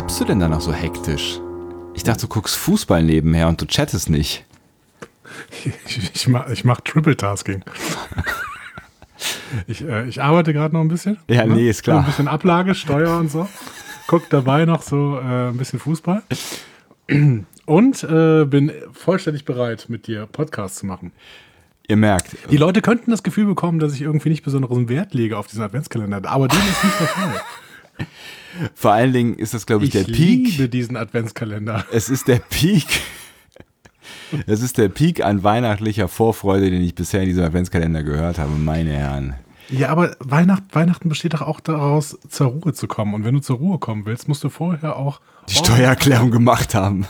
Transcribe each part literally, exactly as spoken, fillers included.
schreibst du denn dann noch so hektisch? Ich dachte, du guckst Fußball nebenher und du chattest nicht. Ich, ich mache ich mach Triple-Tasking. ich, äh, ich arbeite gerade noch ein bisschen. Ja, ne? nee, ist klar. Ein bisschen Ablage, Steuer und so. Guck dabei noch so äh, ein bisschen Fußball. Und äh, bin vollständig bereit, mit dir Podcasts zu machen. Ihr merkt. Die Leute könnten das Gefühl bekommen, dass ich irgendwie nicht besonderen Wert lege auf diesen Adventskalender. Aber dem ist nicht der Fall. Vor allen Dingen ist das, glaube ich, ich der Peak. Ich liebe diesen Adventskalender. Es ist der Peak. Es ist der Peak an weihnachtlicher Vorfreude, den ich bisher in diesem Adventskalender gehört habe, meine Herren. Ja, aber Weihnacht, Weihnachten besteht doch auch daraus, zur Ruhe zu kommen. Und wenn du zur Ruhe kommen willst, musst du vorher auch die Steuererklärung gemacht haben.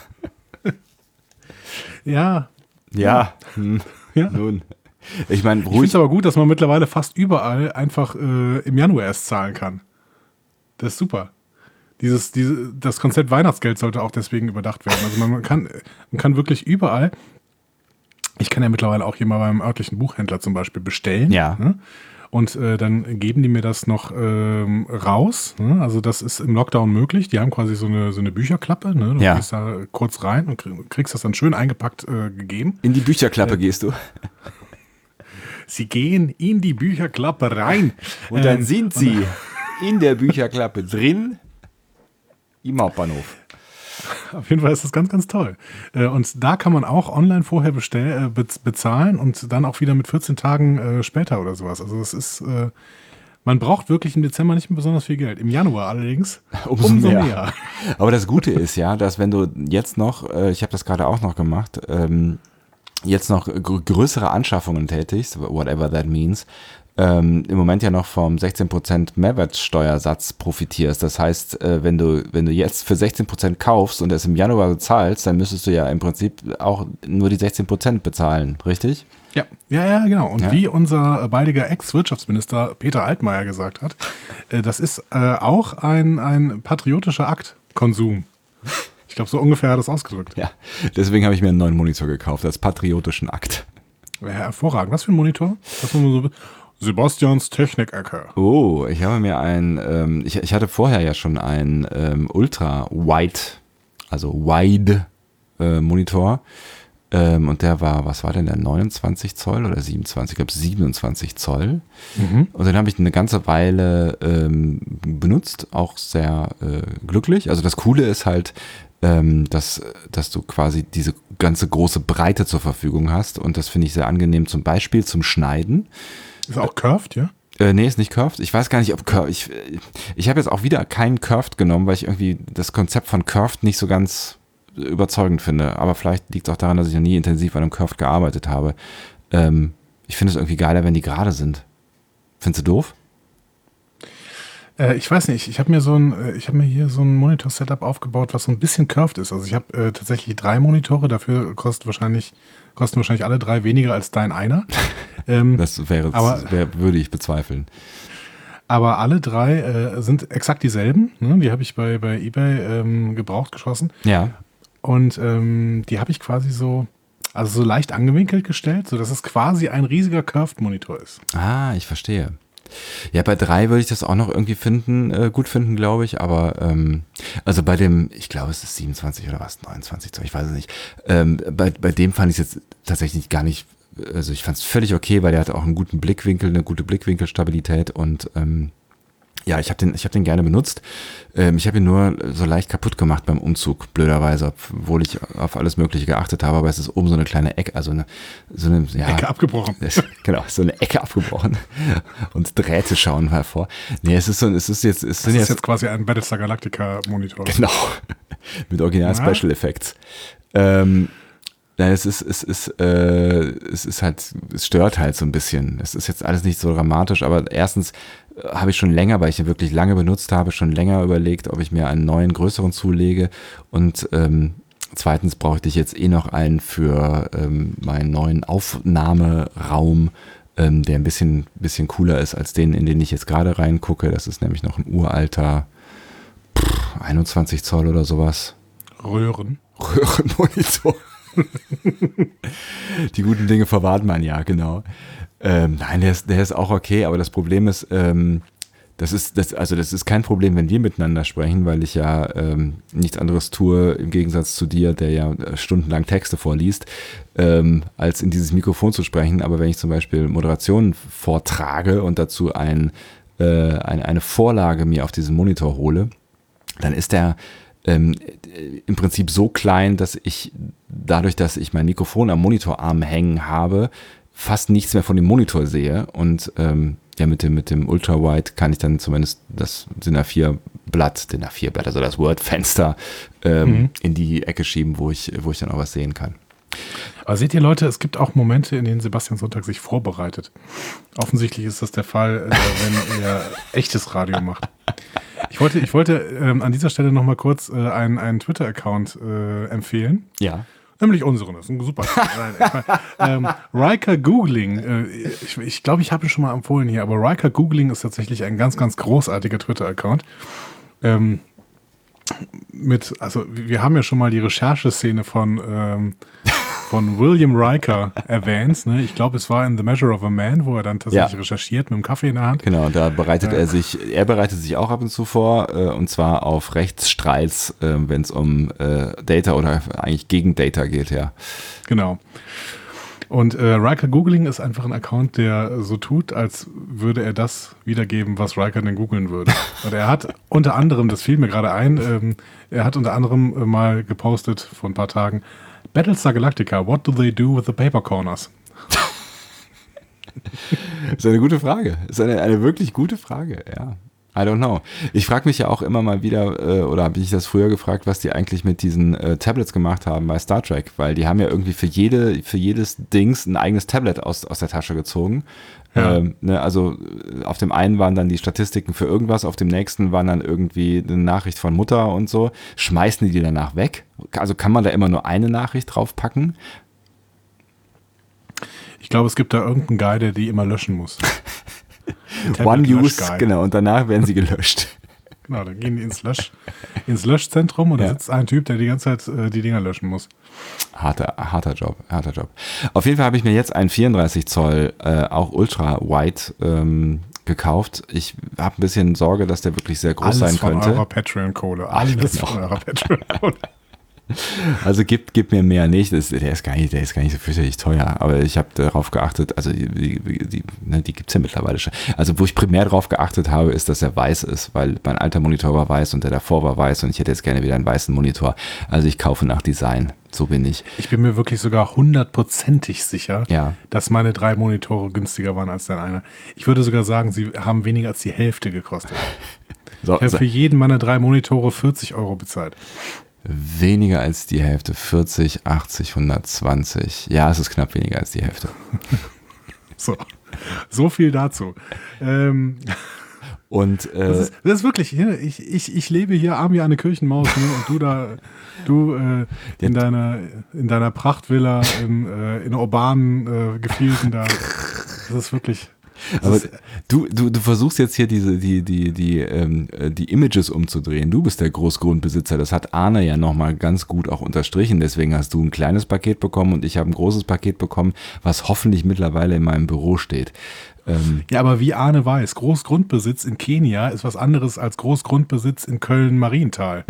Ja. Ja. Hm. ja. Nun. Ich meine, ich finde es aber gut, dass man mittlerweile fast überall einfach äh, im Januar erst zahlen kann. Das ist super. Dieses, diese, das Konzept Weihnachtsgeld sollte auch deswegen überdacht werden. Also man, man, kann, man kann wirklich überall, ich kann ja mittlerweile auch hier mal beim örtlichen Buchhändler zum Beispiel bestellen. Ja. Ne? Und äh, dann geben die mir das noch ähm, raus. Ne? Also das ist im Lockdown möglich. Die haben quasi so eine, so eine Bücherklappe. Ne? Du ja. gehst da kurz rein und kriegst das dann schön eingepackt äh, gegeben. In die Bücherklappe äh, gehst du? Sie gehen in die Bücherklappe rein. Und dann ähm, sind sie in der Bücherklappe drin im Hauptbahnhof. Auf jeden Fall ist das ganz, ganz toll. Und da kann man auch online vorher bestell, äh, bezahlen und dann auch wieder mit vierzehn Tagen äh, später oder sowas. Also das ist, äh, man braucht wirklich im Dezember nicht mehr besonders viel Geld. Im Januar allerdings umso, umso mehr. mehr. Aber das Gute ist ja, dass wenn du jetzt noch, äh, ich habe das gerade auch noch gemacht, ähm, jetzt noch gr- größere Anschaffungen tätigst, whatever that means, Ähm, im Moment ja noch vom sechzehn Prozent Mehrwertsteuersatz profitierst. Das heißt, äh, wenn du wenn du jetzt für sechzehn Prozent kaufst und es im Januar bezahlst, dann müsstest du ja im Prinzip auch nur die sechzehn Prozent bezahlen, richtig? Ja, ja, ja, genau. Und ja. wie unser baldiger Ex-Wirtschaftsminister Peter Altmaier gesagt hat, äh, das ist äh, auch ein, ein patriotischer Akt, Konsum. Ich glaube, so ungefähr hat er das ausgedrückt. Ja, deswegen habe ich mir einen neuen Monitor gekauft, als patriotischen Akt. Ja, hervorragend. Was für ein Monitor? Was man so Sebastians Technik-Ecke. Oh, ich habe mir ein, ähm, ich, ich hatte vorher ja schon einen ähm, Ultra-Wide, also Wide äh, Monitor ähm, und der war, was war denn der, neunundzwanzig Zoll oder siebenundzwanzig? Ich glaube siebenundzwanzig Zoll. Mhm. Und den habe ich eine ganze Weile ähm, benutzt, auch sehr äh, glücklich. Also das Coole ist halt, ähm, dass, dass du quasi diese ganze große Breite zur Verfügung hast und das finde ich sehr angenehm, zum Beispiel zum Schneiden. Ist auch curved, ja? Äh, nee, ist nicht curved. Ich weiß gar nicht, ob curved. Ich, ich habe jetzt auch wieder keinen curved genommen, weil ich irgendwie das Konzept von curved nicht so ganz überzeugend finde. Aber vielleicht liegt es auch daran, dass ich noch nie intensiv an einem curved gearbeitet habe. Ähm, ich finde es irgendwie geiler, wenn die gerade sind. Findest du doof? Äh, ich weiß nicht. Ich habe mir so ein, ich habe mir hier so ein Monitor-Setup aufgebaut, was so ein bisschen curved ist. Also ich habe äh, tatsächlich drei Monitore. Dafür kostet wahrscheinlich kosten wahrscheinlich alle drei weniger als dein einer. Ähm, das wäre, aber, das wär, würde ich bezweifeln. Aber alle drei äh, sind exakt dieselben. Ne? Die habe ich bei, bei eBay ähm, gebraucht geschossen. Ja. Und ähm, die habe ich quasi so, also so leicht angewinkelt gestellt, sodass es quasi ein riesiger Curved-Monitor ist. Ah, ich verstehe. Ja, bei drei würde ich das auch noch irgendwie finden, äh, gut finden, glaube ich, aber ähm, also bei dem, ich glaube es ist siebenundzwanzig oder was, neunundzwanzig, ich weiß es nicht, ähm, bei, bei dem fand ich es jetzt tatsächlich gar nicht, also ich fand es völlig okay, weil der hatte auch einen guten Blickwinkel, eine gute Blickwinkelstabilität und ähm, ja, ich habe den, ich habe den gerne benutzt. Ähm, ich habe ihn nur so leicht kaputt gemacht beim Umzug, blöderweise, obwohl ich auf alles Mögliche geachtet habe, aber es ist oben so eine kleine Ecke, also eine, so eine ja, Ecke abgebrochen. Ist, genau, so eine Ecke abgebrochen und Drähte schauen hervor. Nee, es ist so, es ist jetzt, es das sind ist jetzt, jetzt quasi ein Battlestar Galactica Monitor. Genau, mit Original ja. Special Effects. Ähm, Nein, es ist, es ist, äh, es ist halt, es stört halt so ein bisschen. Es ist jetzt alles nicht so dramatisch, aber erstens äh, habe ich schon länger, weil ich ihn wirklich lange benutzt habe, schon länger überlegt, ob ich mir einen neuen, größeren zulege. Und ähm, zweitens brauchte ich jetzt eh noch einen für ähm, meinen neuen Aufnahmeraum, ähm, der ein bisschen, bisschen cooler ist als den, in den ich jetzt gerade reingucke. Das ist nämlich noch ein uralter pff, einundzwanzig Zoll oder sowas. Röhren. Röhrenmonitor. Die guten Dinge verwahrt man ja, genau. Ähm, nein, der ist, der ist auch okay, aber das Problem ist, ähm, Das ist, das, also das ist kein Problem, wenn wir miteinander sprechen, weil ich ja ähm, nichts anderes tue, im Gegensatz zu dir, der ja äh, stundenlang Texte vorliest, ähm, als in dieses Mikrofon zu sprechen. Aber wenn ich zum Beispiel Moderationen vortrage und dazu ein, äh, ein, eine Vorlage mir auf diesen Monitor hole, dann ist der ähm, im Prinzip so klein, dass ich dadurch, dass ich mein Mikrofon am Monitorarm hängen habe, fast nichts mehr von dem Monitor sehe. Und ähm, ja, mit dem, mit dem Ultrawide kann ich dann zumindest das D I N A vier Blatt, D I N A vier Blatt, also das Word-Fenster ähm, mhm. in die Ecke schieben, wo ich, wo ich dann auch was sehen kann. Aber seht ihr, Leute, es gibt auch Momente, in denen Sebastian Sonntag sich vorbereitet. Offensichtlich ist das der Fall, äh, wenn er echtes Radio macht. Ich wollte, ich wollte ähm, an dieser Stelle noch mal kurz äh, einen, einen Twitter-Account äh, empfehlen. Ja. Nämlich unseren, das ist ein super. Nein, ich mein, ähm, Riker Googling, äh, ich glaube, ich, glaub, ich habe ihn schon mal empfohlen hier, aber Riker Googling ist tatsächlich ein ganz, ganz großartiger Twitter-Account. Ähm, mit, also wir haben ja schon mal die Rechercheszene von, ähm, von William Riker erwähnt. Ne? Ich glaube, es war in The Measure of a Man, wo er dann tatsächlich ja. recherchiert mit einem Kaffee in der Hand. Genau, da bereitet äh, er sich, er bereitet sich auch ab und zu vor, äh, und zwar auf Rechtsstreits, äh, wenn es um äh, Data oder eigentlich gegen Data geht, ja. Genau. Und äh, Riker Googling ist einfach ein Account, der so tut, als würde er das wiedergeben, was Riker denn googeln würde. Und er hat unter anderem, das fiel mir gerade ein, ähm, er hat unter anderem äh, mal gepostet vor ein paar Tagen, Battlestar Galactica, what do they do with the paper corners? Das ist eine gute Frage. Das ist eine, eine wirklich gute Frage, ja. I don't know. Ich frage mich ja auch immer mal wieder, äh, oder habe ich das früher gefragt, was die eigentlich mit diesen äh, Tablets gemacht haben bei Star Trek, weil die haben ja irgendwie für jede, für jedes Dings ein eigenes Tablet aus, aus der Tasche gezogen. Ja. Ähm, ne, also auf dem einen waren dann die Statistiken für irgendwas, auf dem nächsten waren dann irgendwie eine Nachricht von Mutter und so. Schmeißen die die danach weg? Also kann man da immer nur eine Nachricht draufpacken? Ich glaube, es gibt da irgendeinen Guy, der die immer löschen muss. One Use, genau, und danach werden sie gelöscht. Genau, dann gehen die ins, Lösch, ins Löschzentrum und ja. da sitzt ein Typ, der die ganze Zeit äh, die Dinger löschen muss. Harter, harter Job, harter Job. Auf jeden Fall habe ich mir jetzt einen vierunddreißig Zoll, äh, auch Ultra-Wide ähm, gekauft. Ich habe ein bisschen Sorge, dass der wirklich sehr groß Alles sein könnte. Alles von eurer Patreon-Kohle. Alles genau. von eurer Patreon-Kohle. Also gib, gib mir mehr nicht, das, der, ist gar nicht der ist gar nicht so fürchterlich teuer, aber ich habe darauf geachtet, also die, die, die, ne, die gibt es ja mittlerweile schon. Also wo ich primär darauf geachtet habe, ist, dass er weiß ist, weil mein alter Monitor war weiß und der davor war weiß und ich hätte jetzt gerne wieder einen weißen Monitor. Also ich kaufe nach Design, so bin ich. Ich bin mir wirklich sogar hundertprozentig sicher, ja. dass meine drei Monitore günstiger waren als dein einer. Ich würde sogar sagen, sie haben weniger als die Hälfte gekostet. So, ich habe so. für jeden meiner drei Monitore vierzig Euro bezahlt. Weniger als die Hälfte, vierzig, achtzig, hundertzwanzig. Ja, es ist knapp weniger als die Hälfte. So, so viel dazu. Ähm, und äh, das, ist, das ist wirklich, ich, ich, ich lebe hier arm wie eine Kirchenmaus, ne, und du da, du äh, in deiner in deiner Prachtvilla im, äh, in urbanen äh, Gefilden da. Das ist wirklich. Aber du, du, du versuchst jetzt hier diese, die, die, die, ähm, die Images umzudrehen. Du bist der Großgrundbesitzer. Das hat Arne ja nochmal ganz gut auch unterstrichen. Deswegen hast du ein kleines Paket bekommen und ich habe ein großes Paket bekommen, was hoffentlich mittlerweile in meinem Büro steht. Ähm, ja, aber wie Arne weiß, Großgrundbesitz in Kenia ist was anderes als Großgrundbesitz in Köln-Marienthal.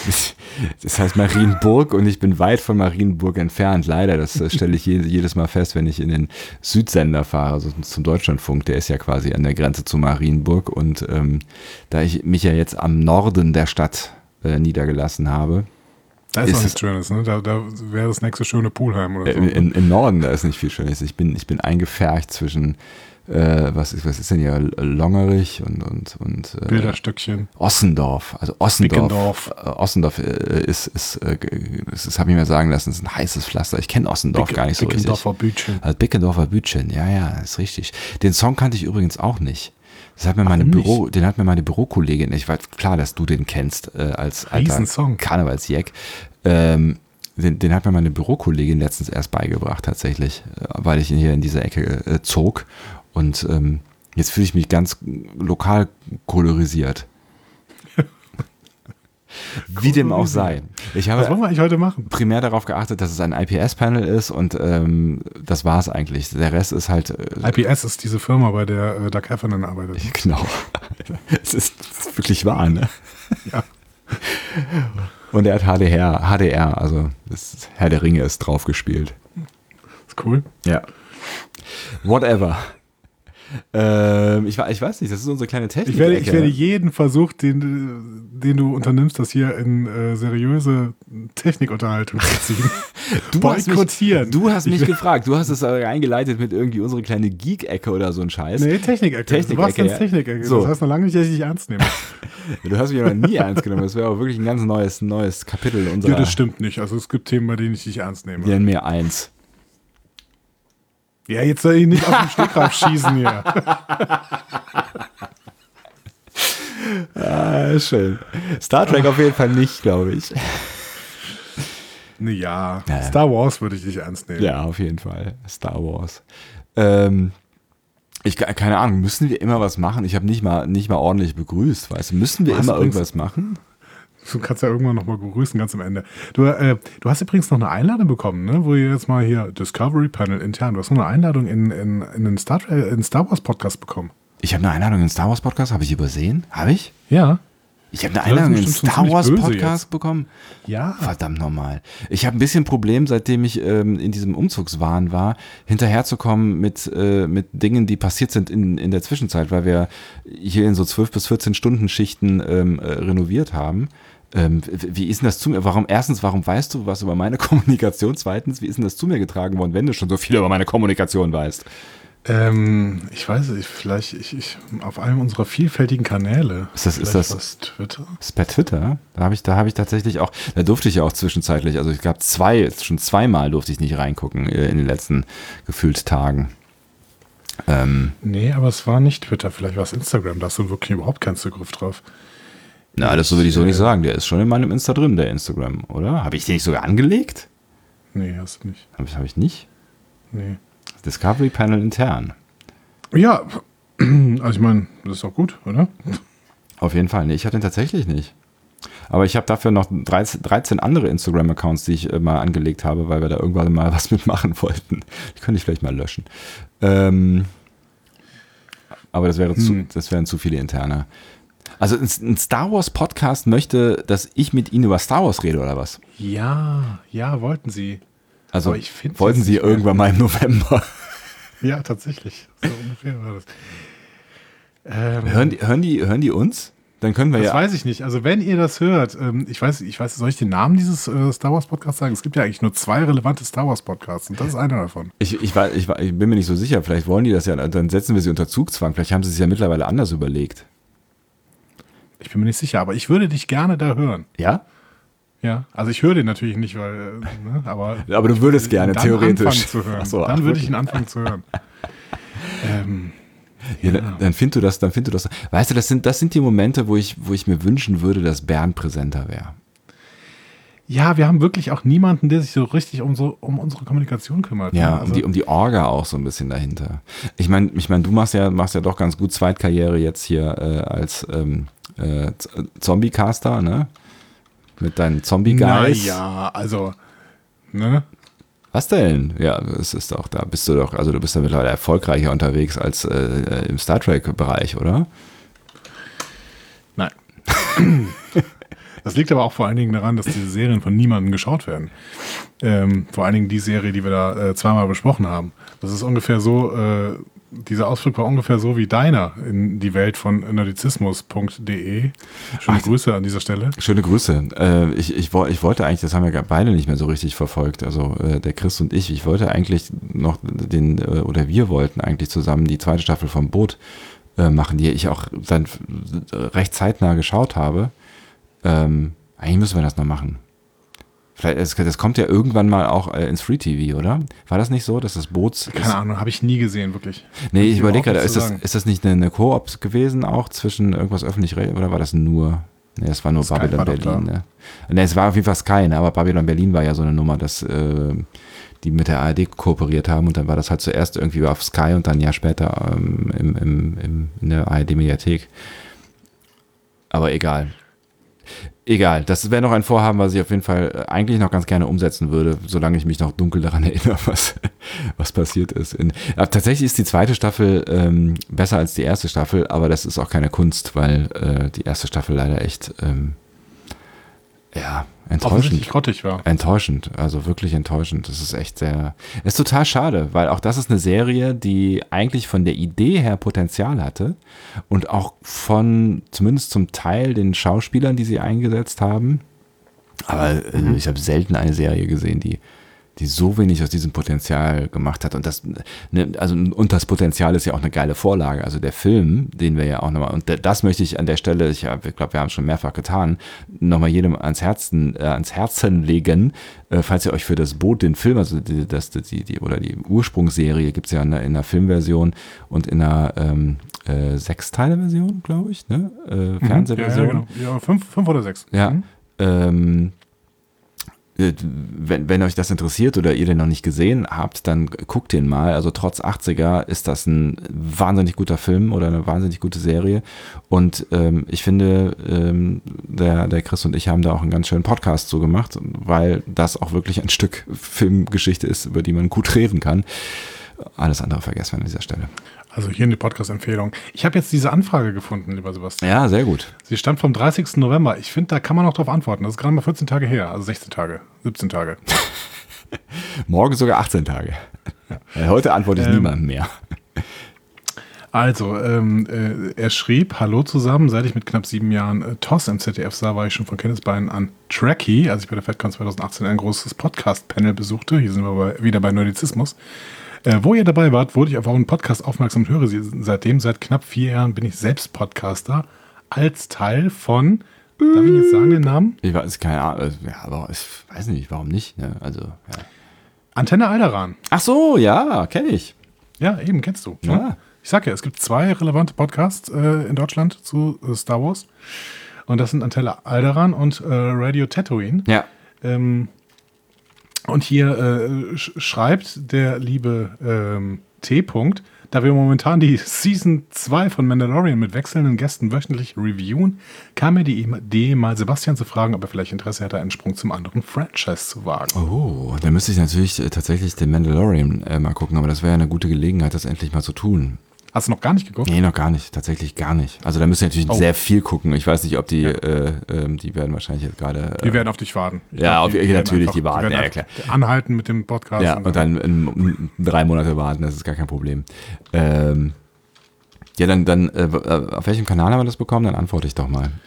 Das heißt Marienburg und ich bin weit von Marienburg entfernt. Leider, das stelle ich jedes Mal fest, wenn ich in den Südsender fahre, also zum Deutschlandfunk. Der ist ja quasi an der Grenze zu Marienburg und ähm, da ich mich ja jetzt am Norden der Stadt äh, niedergelassen habe, da ist, ist auch nichts Schönes, ne? Da, da wäre das nächste schöne Poolheim oder so. In, Im Norden, da ist nicht viel Schönes. Ich bin, ich bin eingepfercht zwischen Äh, was, ist, was ist denn hier? Longerich und, und, und äh, Bilderstöckchen. Ossendorf. Also Ossendorf. Bickendorf. Äh, Ossendorf äh, ist, ist, äh, ist, das habe ich mir sagen lassen, ist ein heißes Pflaster. Ich kenne Ossendorf Bick, gar nicht so richtig. Bickendorfer Bütchen. Also Bickendorfer Bütchen, ja, ja, ist richtig. Den Song kannte ich übrigens auch nicht. Das hat mir meine Büro, den hat mir meine Bürokollegin, ich weiß klar, dass du den kennst, äh, als alter Karnevalsjack. Ähm, Den, den hat mir meine Bürokollegin letztens erst beigebracht, tatsächlich, weil ich ihn hier in dieser Ecke äh, zog. Und ähm, jetzt fühle ich mich ganz lokal kolorisiert. Wie dem auch sei. Ich habe Was wollen wir eigentlich heute machen? primär darauf geachtet, dass es ein I P S-Panel ist und ähm, das war es eigentlich. Der Rest ist halt... Äh, I P S ist diese Firma, bei der äh, Doug Heffernan arbeitet. Genau. Es ist, es ist wirklich wahr, ne? Ja. Und er hat H D R, H D R, also das Herr der Ringe ist drauf gespielt. Ist cool. Ja. Whatever. Ähm, ich, ich weiß nicht, das ist unsere kleine Technik. Ich werde, ich werde jeden Versuch, den, den du unternimmst, das hier in äh, seriöse Technikunterhaltung zu ziehen, du boykottieren. Hast mich, du hast mich ich, gefragt, du hast es eingeleitet mit irgendwie unsere kleine Geek-Ecke oder so ein Scheiß. Nee, Technik-Ecke. Technik-Ecke, du warst ins ja. Technik-Ecke. So. Das heißt noch lange nicht, dass ich dich ernst nehme. Du hast mich aber nie ernst genommen. Das wäre auch wirklich ein ganz neues, neues Kapitel unserer... Ja, das stimmt nicht. Also es gibt Themen, bei denen ich dich ernst nehme. Wir nennen mir eins. Ja, jetzt soll ich nicht auf den Stegreif schießen hier. Ah, schön. Star Trek auf jeden Fall nicht, glaube ich. Nee, ja, Ja. Star Wars würde ich dich ernst nehmen. Ja, auf jeden Fall. Star Wars. Ähm, ich, keine Ahnung, müssen wir immer was machen? Ich habe nicht mal, nicht mal ordentlich begrüßt, weißt du? Müssen wir Du hast immer übrigens- irgendwas machen? Du kannst ja irgendwann nochmal begrüßen, ganz am Ende. Du, äh, du hast übrigens noch eine Einladung bekommen, ne? Wo ihr jetzt mal hier Discovery Panel intern, du hast noch eine Einladung in, in, in den Star, Tra- in Star Wars Podcast bekommen. Ich habe eine Einladung in den Star Wars Podcast, habe ich übersehen? Habe ich? Ja. Ich habe eine Ja, das ist Einladung in den bestimmt schon Star ziemlich Wars böse Podcast jetzt. bekommen? Ja. Verdammt nochmal. Ich habe ein bisschen Problem, seitdem ich ähm, in diesem Umzugswahn war, hinterherzukommen mit, äh, mit Dingen, die passiert sind in, in der Zwischenzeit, weil wir hier in so zwölf bis vierzehn Stunden Schichten ähm, äh, renoviert haben. Ähm, wie ist denn das zu mir? Warum, erstens, warum weißt du was über meine Kommunikation? Zweitens, wie ist denn das zu mir getragen worden, wenn du schon so viel über meine Kommunikation weißt? Ähm, ich weiß nicht, vielleicht ich, ich, auf einem unserer vielfältigen Kanäle. Ist das- ist Vielleicht das- was Twitter? Das ist per Twitter. Da habe ich, da habe ich tatsächlich auch, da durfte ich ja auch zwischenzeitlich, also ich gab zwei, schon zweimal durfte ich nicht reingucken äh, in den letzten gefühlt Tagen. Ähm, Nee, aber es war nicht Twitter, vielleicht war es Instagram, da hast du wirklich überhaupt keinen Zugriff drauf. na, das würde ich so nicht sagen. Der ist schon in meinem Insta drin, der Instagram, oder? Habe ich den nicht sogar angelegt? Nee, hast du nicht. Habe ich, hab ich nicht? Nee. Discovery Panel intern. Ja, also ich meine, das ist auch gut, oder? Auf jeden Fall. Nee, ich hatte ihn tatsächlich nicht. Aber ich habe dafür noch dreizehn, dreizehn andere Instagram-Accounts, die ich äh, mal angelegt habe, weil wir da irgendwann mal was mitmachen wollten. Die könnte ich vielleicht mal löschen. Ähm, aber das wäre zu, Hm. das wären zu viele interne. Also ein, ein Star Wars Podcast möchte, dass ich mit Ihnen über Star Wars rede, oder was? Ja, ja, wollten sie. Also Aber ich find's wollten jetzt Sie nicht mehr. irgendwann mal im November. Ja, tatsächlich. So ungefähr war das. Ähm, Hören die, hören die, hören die uns? Dann können wir das ja. weiß ich nicht. Also wenn ihr das hört, ähm, ich weiß, ich weiß, soll ich den Namen dieses äh, Star Wars Podcasts sagen? Es gibt ja eigentlich nur zwei relevante Star Wars Podcasts und das ist einer davon. Ich, ich, war, ich, war, ich bin mir nicht so sicher, vielleicht wollen die das ja, dann setzen wir sie unter Zugzwang, vielleicht haben sie es ja mittlerweile anders überlegt. Ich bin mir nicht sicher, aber ich würde dich gerne da hören. Ja? Ja, also ich höre den natürlich nicht, weil, äh, ne, aber Aber du würdest gerne, dann theoretisch. anfangen zu hören. Ach so, dann ach, würde ich wirklich? ihn anfangen zu hören. ähm, Ja, dann, dann findest du das, dann findest du das. Weißt du, das sind, das sind die Momente, wo ich, wo ich mir wünschen würde, dass Bernd präsenter wäre. ja, wir haben wirklich auch niemanden, der sich so richtig um, so, um unsere Kommunikation kümmert. Ja, ne? um also, die, um die Orga auch so ein bisschen dahinter. Ich meine, ich mein, du machst ja, machst ja doch ganz gut Zweitkarriere jetzt hier äh, als ähm, äh, Z- Zombie-Caster, ne? Mit deinen Zombie-Guys. Naja, also, ne? Was denn? Ja, es ist doch, da bist du doch, also du bist ja mittlerweile erfolgreicher unterwegs als äh, im Star Trek-Bereich, oder? Nein. Das liegt aber auch vor allen Dingen daran, dass diese Serien von niemandem geschaut werden. Ähm, vor allen Dingen die Serie, die wir da äh, zweimal besprochen haben. Das ist ungefähr so, äh, dieser Ausflug war ungefähr so wie deiner in die Welt von nerdizismus punkt de. Schöne Ach. Grüße an dieser Stelle. Schöne Grüße. Äh, ich, ich, woll- ich wollte eigentlich, das haben wir gar beide nicht mehr so richtig verfolgt, also äh, der Chris und ich, ich wollte eigentlich noch den, äh, oder wir wollten eigentlich zusammen die zweite Staffel vom Boot äh, machen, die ich auch dann f- recht zeitnah geschaut habe. Ähm, eigentlich müssen wir das noch machen. Vielleicht, das, das kommt ja irgendwann mal auch äh, ins Free-T V, oder? War das nicht so, dass das Boot... Keine Ahnung, habe ich nie gesehen, wirklich. Nee, ich Kann überlege überhaupt gerade, nichts ist zu das, sagen. ist das nicht eine, eine Koop gewesen auch zwischen irgendwas öffentlich-rechtlich oder war das nur, nee, das war nur Sky Babylon war doch Berlin, da. ne? Nee, es war auf jeden Fall Sky, ne? Aber Babylon Berlin war ja so eine Nummer, dass äh, die mit der A R D kooperiert haben und dann war das halt zuerst irgendwie auf Sky und dann ein Jahr später ähm, im, im, im, in der A R D-Mediathek. Aber egal. Egal, das wäre noch ein Vorhaben, was ich auf jeden Fall eigentlich noch ganz gerne umsetzen würde, solange ich mich noch dunkel daran erinnere, was, was passiert ist. In, tatsächlich ist die zweite Staffel ähm, besser als die erste Staffel, aber das ist auch keine Kunst, weil äh, die erste Staffel leider echt ähm, ja, enttäuschend. grottig war. Enttäuschend, also wirklich enttäuschend. Das ist echt sehr, ist total schade, weil auch das ist eine Serie, die eigentlich von der Idee her Potenzial hatte und auch von zumindest zum Teil den Schauspielern, die sie eingesetzt haben. Aber äh, mhm. ich habe selten eine Serie gesehen, die die so wenig aus diesem Potenzial gemacht hat. Und das, ne, also, und das Potenzial ist ja auch eine geile Vorlage. Also der Film, den wir ja auch nochmal, und das möchte ich an der Stelle, ich, ich glaube, wir haben es schon mehrfach getan, nochmal jedem ans Herzen, äh, ans Herzen legen, äh, falls ihr euch für das Boot, den Film, also die, das, die, die, oder die Ursprungsserie gibt es ja in der, in der Filmversion und in der ähm, äh, Sechsteile-Version, glaube ich, ne? Äh, Fernsehversion. Ja, ja, genau. Ja, fünf, fünf oder sechs. Ja, mhm. ähm, Wenn, wenn euch das interessiert oder ihr den noch nicht gesehen habt, dann guckt den mal. Also trotz achtziger ist das ein wahnsinnig guter Film oder eine wahnsinnig gute Serie. Und ähm, ich finde, ähm, der, der Chris und ich haben da auch einen ganz schönen Podcast zu gemacht, weil das auch wirklich ein Stück Filmgeschichte ist, über die man gut reden kann. Alles andere vergessen wir an dieser Stelle. Also hier eine Podcast-Empfehlung. Ich habe jetzt diese Anfrage gefunden, lieber Sebastian. Ja, sehr gut. Sie stammt vom dreißigsten November. Ich finde, da kann man noch drauf antworten. Das ist gerade mal vierzehn Tage her, also sechzehn Tage, siebzehn Tage. Morgen sogar achtzehn Tage. Ja. Heute antworte ich ähm, niemandem mehr. Also, ähm, äh, er schrieb, hallo zusammen, seit ich mit knapp sieben Jahren äh, T O S im Z D F sah, war ich schon von Kindesbeinen an Trekkie, als ich bei der FedCon zwanzig achtzehn ein großes Podcast-Panel besuchte. Hier sind wir bei, wieder bei Nerdizismus. Äh, wo ihr dabei wart, wurde ich auf euren Podcast aufmerksam und höre sie seitdem. Seit knapp vier Jahren bin ich selbst Podcaster als Teil von, darf ich jetzt sagen den Namen? Ich weiß, keine Ahnung, ja, aber ich weiß nicht, warum nicht. Ne? Also, ja. Antenne Alderan. Ach so, ja, kenne ich. Ja, eben, kennst du. Ja. Ne? Ich sag ja, es gibt zwei relevante Podcasts äh, in Deutschland zu äh, Star Wars. Und das sind Antenne Alderan und äh, Radio Tatooine. Ja. Ähm, Und hier äh, sch- schreibt der liebe ähm, T. -Punkt, da wir momentan die Season zwei von Mandalorian mit wechselnden Gästen wöchentlich reviewen, kam mir die Idee, mal Sebastian zu fragen, ob er vielleicht Interesse hätte, einen Sprung zum anderen Franchise zu wagen. Oh, dann müsste ich natürlich äh, tatsächlich den Mandalorian äh, mal gucken, aber das wäre ja eine gute Gelegenheit, das endlich mal zu tun. Hast du noch gar nicht geguckt? Nee, noch gar nicht, tatsächlich gar nicht. Also da müssen wir natürlich Oh. sehr viel gucken. Ich weiß nicht, ob die, Ja. äh, ähm, die werden wahrscheinlich jetzt gerade... Äh, Die werden auf dich warten. Ich Ja, glaub, auf- die werden natürlich, einfach- die warten, werden ja, einfach klar. Anhalten mit dem Podcast. ja, und dann in, in drei Monate warten, das ist gar kein Problem. Ähm, ja, dann, dann äh, auf welchem Kanal haben wir das bekommen? Dann antworte ich doch mal.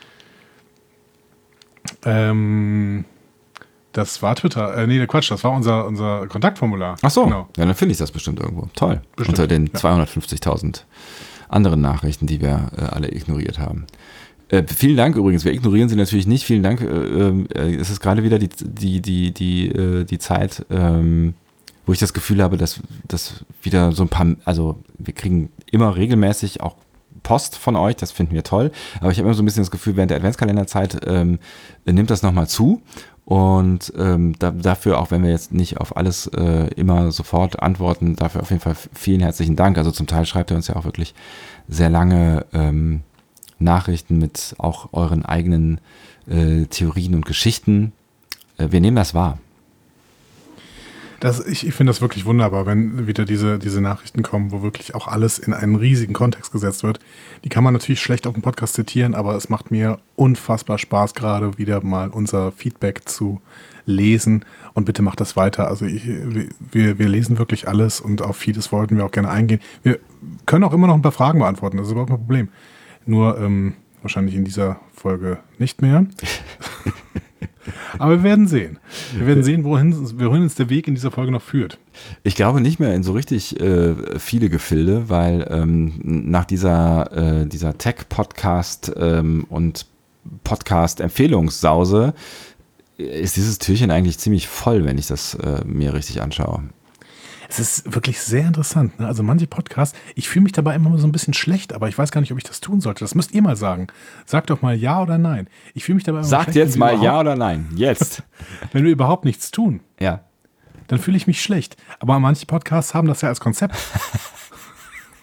Ähm, das war Twitter. Äh, nee, Quatsch, das war unser, unser Kontaktformular. Ach so, Genau. ja, dann finde ich das bestimmt irgendwo. Toll. Bestimmt, Unter den ja. zweihundertfünfzigtausend anderen Nachrichten, die wir äh, alle ignoriert haben. Äh, vielen Dank übrigens, wir ignorieren sie natürlich nicht. Vielen Dank. Äh, äh, es ist gerade wieder die, die, die, die, äh, die Zeit, ähm, wo ich das Gefühl habe, dass, dass wieder so ein paar, also wir kriegen immer regelmäßig auch Post von euch, das finden wir toll. Aber ich habe immer so ein bisschen das Gefühl, während der Adventskalenderzeit ähm, nimmt das nochmal zu. Und ähm, da, dafür, auch wenn wir jetzt nicht auf alles äh, immer sofort antworten, dafür auf jeden Fall vielen herzlichen Dank. Also zum Teil schreibt ihr uns ja auch wirklich sehr lange ähm, Nachrichten mit auch euren eigenen äh, Theorien und Geschichten. Äh, wir nehmen das wahr. Das, ich ich finde das wirklich wunderbar, wenn wieder diese, diese Nachrichten kommen, wo wirklich auch alles in einen riesigen Kontext gesetzt wird. Die kann man natürlich schlecht auf dem Podcast zitieren, aber es macht mir unfassbar Spaß, gerade wieder mal unser Feedback zu lesen. Und bitte macht das weiter. Also ich, wir, wir lesen wirklich alles und auf vieles wollten wir auch gerne eingehen. Wir können auch immer noch ein paar Fragen beantworten, das ist überhaupt kein Problem. Nur ähm, wahrscheinlich in dieser Folge nicht mehr. Aber wir werden sehen. Wir werden sehen, wohin, wohin uns der Weg in dieser Folge noch führt. Ich glaube nicht mehr in so richtig äh, viele Gefilde, weil ähm, nach dieser, äh, dieser Tech-Podcast ähm, und Podcast-Empfehlungssause ist dieses Türchen eigentlich ziemlich voll, wenn ich das äh, mir richtig anschaue. Es ist wirklich sehr interessant. Ne? Also manche Podcasts, ich fühle mich dabei immer so ein bisschen schlecht, aber ich weiß gar nicht, ob ich das tun sollte. Das müsst ihr mal sagen. Sagt doch mal ja oder nein. Ich fühle mich dabei immer Sagt schlecht. jetzt wenn mal wir ja oder nein. Jetzt. Wenn wir überhaupt nichts tun, Ja. dann fühle ich mich schlecht. Aber manche Podcasts haben das ja als Konzept.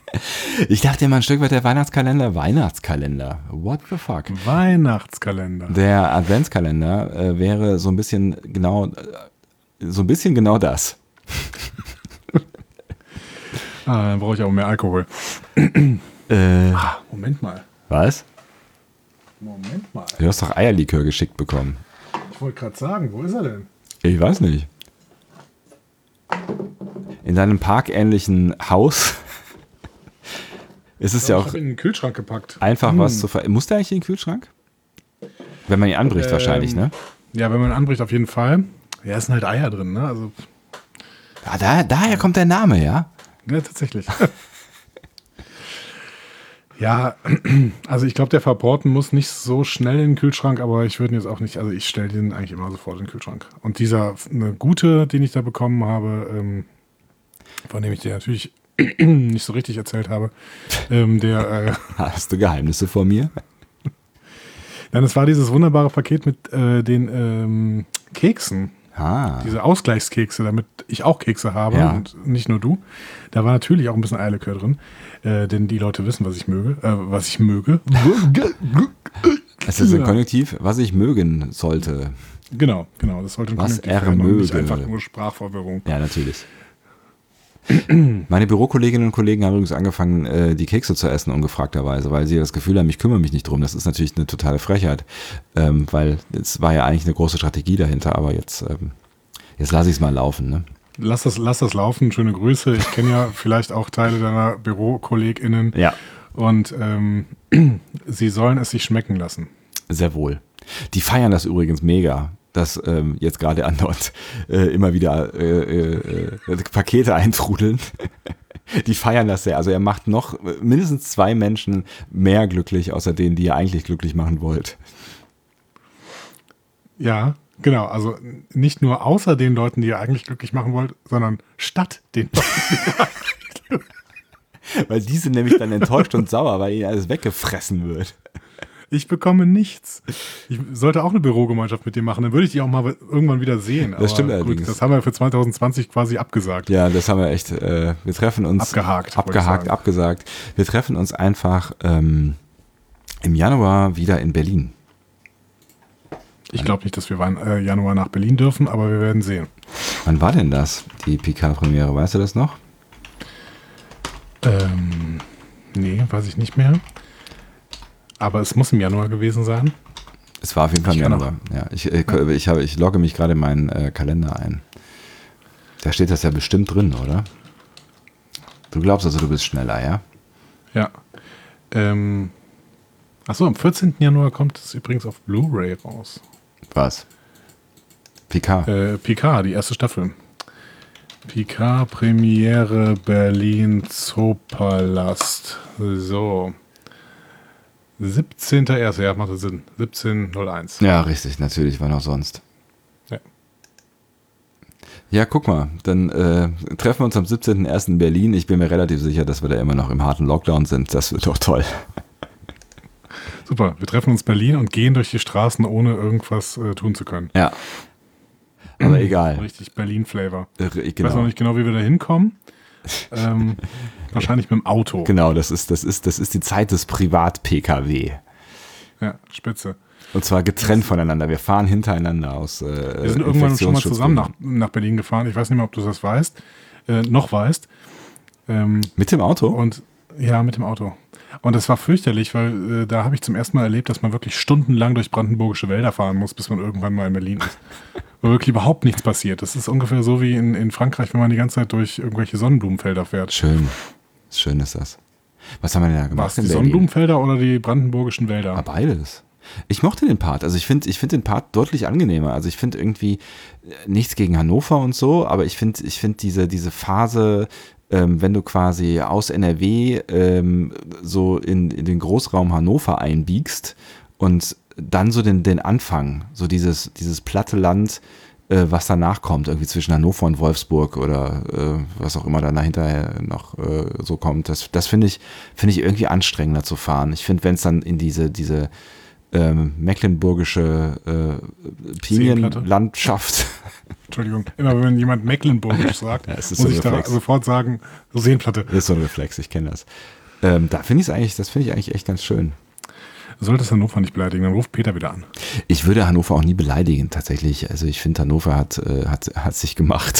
Ich dachte immer ein Stück weit der Weihnachtskalender. Weihnachtskalender. What the fuck? Weihnachtskalender. Der Adventskalender äh, wäre so ein bisschen genau, äh, so ein bisschen genau das. Ah, dann brauche ich auch mehr Alkohol. Äh, Ah, Moment mal. was? Moment mal. Du hast doch Eierlikör geschickt bekommen. Ich wollte gerade sagen, wo ist er denn? Ich weiß nicht. In deinem parkähnlichen Haus ist es Ich ja glaub, auch ich habe ihn in den Kühlschrank gepackt. einfach Hm. was zu ver... Muss der eigentlich in den Kühlschrank? Wenn man ihn anbricht Ähm, wahrscheinlich, ne? Ja, wenn man anbricht, auf jeden Fall. Ja, es sind halt Eier drin, ne? Also, Ah, da, daher kommt der Name, ja? ja, tatsächlich. Ja, also ich glaube, der Verporten muss nicht so schnell in den Kühlschrank, aber ich würde ihn jetzt auch nicht, also ich stelle den eigentlich immer sofort in den Kühlschrank. Und dieser, eine gute, den ich da bekommen habe, ähm, von dem ich dir natürlich nicht so richtig erzählt habe, ähm, der, äh, Hast du Geheimnisse vor mir? nein, es war dieses wunderbare Paket mit äh, den ähm, Keksen. Ah, Diese Ausgleichskekse, damit ich auch Kekse habe Ja. und nicht nur du. Da war natürlich auch ein bisschen Eierlikör drin, äh, denn die Leute wissen, was ich möge. Äh, was ich möge. es ist ein Ja. Konjunktiv, was ich mögen sollte. Genau, genau. Das sollte ein Was Konjunktiv er werden und nicht möge. einfach nur Sprachverwirrung. Ja, natürlich. Meine Bürokolleginnen und Kollegen haben übrigens angefangen, äh, die Kekse zu essen, ungefragterweise, weil sie das Gefühl haben, ich kümmere mich nicht drum. Das ist natürlich eine totale Frechheit, ähm, weil es war ja eigentlich eine große Strategie dahinter, aber jetzt, ähm, jetzt lasse ich es mal laufen. Ne? Lass das, lass das laufen. Schöne Grüße. Ich kenne ja vielleicht auch Teile deiner BürokollegInnen Ja, und ähm, sie sollen es sich schmecken lassen. sehr wohl. Die feiern das übrigens mega, dass ähm, jetzt gerade andauernd äh, immer wieder äh, äh, äh, Pakete eintrudeln. Die feiern das sehr. Also er macht noch mindestens zwei Menschen mehr glücklich, außer denen, die ihr eigentlich glücklich machen wollt. Ja, genau. Also nicht nur außer den Leuten, die ihr eigentlich glücklich machen wollt, sondern statt den Leuten. Weil die sind nämlich dann enttäuscht und sauer, weil ihnen alles weggefressen wird. Ich bekomme nichts. Ich sollte auch eine Bürogemeinschaft mit dir machen, dann würde ich die auch mal irgendwann wieder sehen. Das stimmt gut, allerdings. das haben wir für zwanzig zwanzig quasi abgesagt. Ja, das haben wir echt. Äh, wir treffen uns. Abgehakt, wollte ich Abgehakt, sagen. abgesagt. Wir treffen uns einfach ähm, im Januar wieder in Berlin. Ich glaube nicht, dass wir im äh, Januar nach Berlin dürfen, aber wir werden sehen. Wann war denn das, die Picard-Premiere? Weißt du das noch? Ähm, nee, weiß ich nicht mehr. Aber es muss im Januar gewesen sein. Es war auf jeden Fall im Ich kann Januar. Ja, ich, äh, ich, habe, ich logge mich gerade in meinen äh, Kalender ein. Da steht das ja bestimmt drin, oder? Du glaubst also, du bist schneller, ja? Ja. Ähm, achso, am vierzehnten Januar kommt es übrigens auf Blu-ray raus. Was? Picard. Äh, Picard, die erste Staffel. Picard Premiere Berlin Zoopalast. So. siebzehnter erster Ja, macht das Sinn. siebzehn null eins. Ja, richtig, natürlich, wann auch sonst. Ja. Ja, guck mal, dann äh, treffen wir uns am siebzehnten ersten in Berlin. Ich bin mir relativ sicher, dass wir da immer noch im harten Lockdown sind. Das wird doch toll. Super, wir treffen uns in Berlin und gehen durch die Straßen, ohne irgendwas äh, tun zu können. Ja. Aber egal. Richtig Berlin-Flavor. Äh, Ich weiß noch Genau. nicht genau, wie wir da hinkommen. ähm, wahrscheinlich mit dem Auto. Genau, das ist, das ist, das ist die Zeit des Privat-P K W. Ja, spitze. Und zwar getrennt voneinander. Wir fahren hintereinander aus. Äh, Wir sind irgendwann schon mal zusammen nach, nach Berlin gefahren. Ich weiß nicht mehr, ob du das weißt. Äh, noch weißt. Ähm, Mit dem Auto? und ja, mit dem Auto. Und das war fürchterlich, weil äh, da habe ich zum ersten Mal erlebt, dass man wirklich stundenlang durch brandenburgische Wälder fahren muss, bis man irgendwann mal in Berlin ist. Wo wirklich überhaupt nichts passiert. Das ist ungefähr so wie in, in Frankreich, wenn man die ganze Zeit durch irgendwelche Sonnenblumenfelder fährt. Schön. Schön ist das. Was haben wir denn da War gemacht es die in Berlin? Sonnenblumenfelder oder die brandenburgischen Wälder? Ja, beides. Ich mochte den Part. Also ich finde ich find den Part deutlich angenehmer. Also ich finde irgendwie äh, nichts gegen Hannover und so, aber ich finde ich find diese, diese Phase, ähm, wenn du quasi aus N R W ähm, so in, in den Großraum Hannover einbiegst und dann so den, den Anfang, so dieses, dieses platte Land, äh, was danach kommt, irgendwie zwischen Hannover und Wolfsburg oder äh, was auch immer dann dahinter noch äh, so kommt, das, das finde ich, finde ich irgendwie anstrengender zu fahren. Ich finde, wenn es dann in diese, diese ähm, mecklenburgische äh, Pinienlandschaft Entschuldigung, immer wenn jemand Mecklenburgisch sagt, Ja, es ist muss so ich da Reflex. sofort sagen, so Seenplatte. Das ist so ein Reflex, ich kenne das. Ähm, da finde ich es eigentlich, das finde ich eigentlich echt ganz schön. Du solltest Hannover nicht beleidigen, dann ruft Peter wieder an. Ich würde Hannover auch nie beleidigen, tatsächlich. Also ich finde, Hannover hat, äh, hat, hat sich gemacht.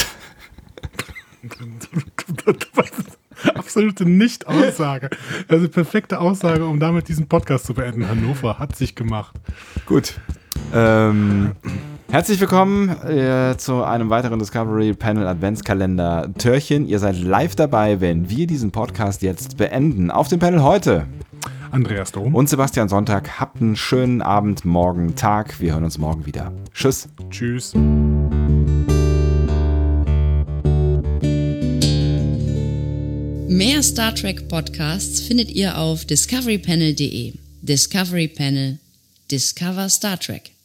Absolute Nicht-Aussage. Also perfekte Aussage, um damit diesen Podcast zu beenden. Hannover hat sich gemacht. Gut. Ähm, herzlich willkommen äh, zu einem weiteren Discovery Panel Adventskalender Törchen. Ihr seid live dabei, wenn wir diesen Podcast jetzt beenden. Auf dem Panel heute Andreas Dom und Sebastian Sonntag. Habt einen schönen Abend, morgen, Tag. Wir hören uns morgen wieder. Tschüss. Tschüss. Mehr Star Trek Podcasts findet ihr auf discovery panel punkt de. Discovery Panel. Discover Star Trek.